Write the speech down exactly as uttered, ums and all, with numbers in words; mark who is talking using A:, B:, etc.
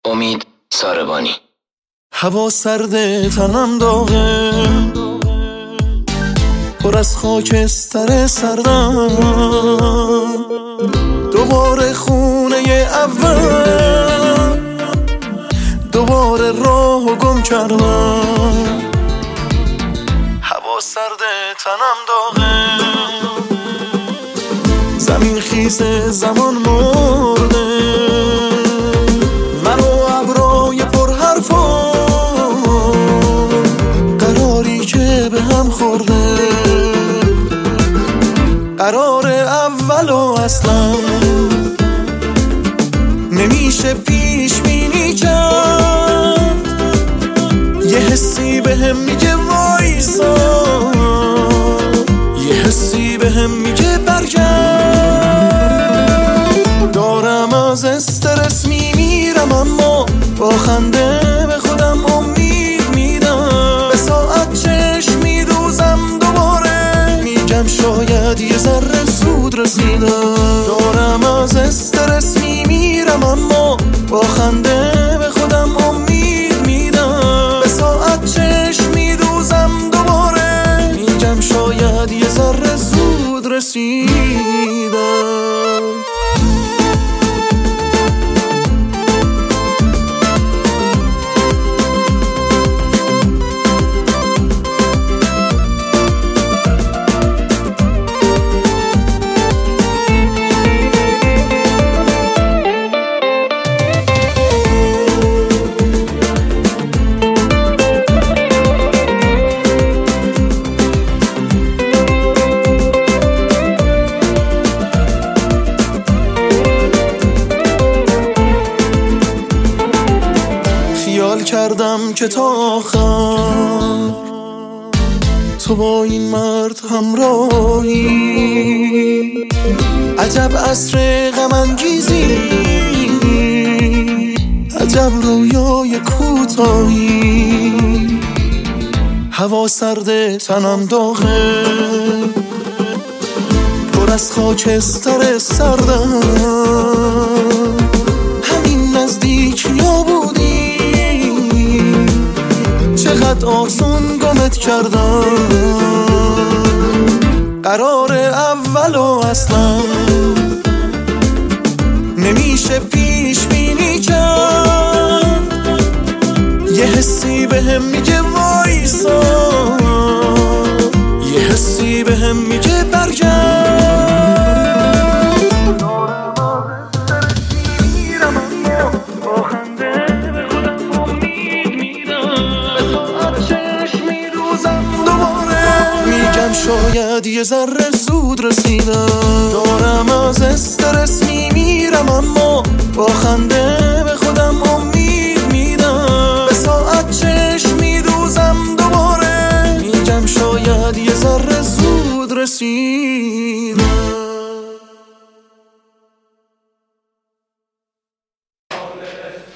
A: امید ساربانی.
B: هوا سرده، تنم داغه، پر از خاکستر سردم، دوباره خونه اول، دوباره راهو گم کردم. هوا سرده، تنم داغه، زمین خیزه، زمان مرده، من و ابرای پر حرفا، قراری که به هم خورده، قرار اول و اصلا نمیشه پیش بینی کرد. یه حسی به هم میگه وایسا، یه حسی به هم میگه برگرد. دارم از استرس میمیرم، اما با خنده به خودم امید میدم. به ساعت چشم میدوزم، دوباره میگم شاید یه ذره زود رسیدم. دارم از استرس میمیرم، اما با خنده به خودم امید میدم. به ساعت چشم میدوزم، دوباره میگم شاید یه ذره زود رسیدم. خیال کردم که تا آخر تو با این مرد همراهی. عجب عصر غم انگیزی، عجب رویای کوتاهی. هوا سرده، تنم داغه، پر از خاکستر سردم. همین نزدیکیا بودی، چقدر آسون گمت کردم. قرار اول و اصلا نمیشه پیش بینی کرد. یه حسی به هم میگه وایسا، یه حسی به هم میگه برگرد. شاید یه ذره زود رسیدم. دارم از استرس میمیرم، اما با خنده به خودم امید میدم. به ساعت چشم میدوزم، دوباره میگم شاید یه ذره زود رسیدم.